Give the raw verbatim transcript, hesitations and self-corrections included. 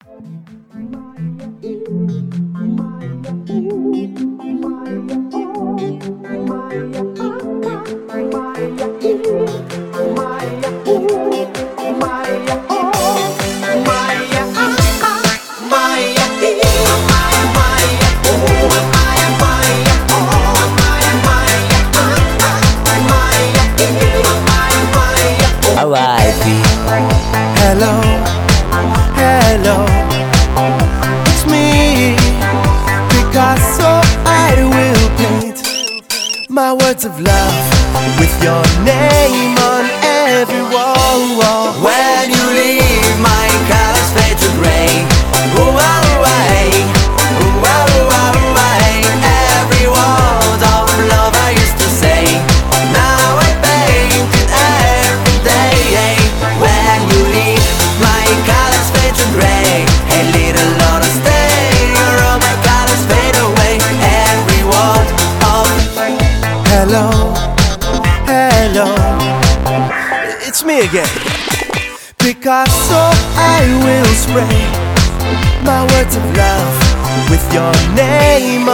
Hello, hello, it's me, Picasso. I will paint my words of love with your name on every wall. When you leave, my colors fade to gray. Ooh, ah, away, ooh, ah, away. Every word of love I used to say, now I paint it every day. When you leave, my colors fade to gray. A little on a stay, all my colors fade away. Every word of hello, hello, it's me again, Picasso. I will spray my words of love with your name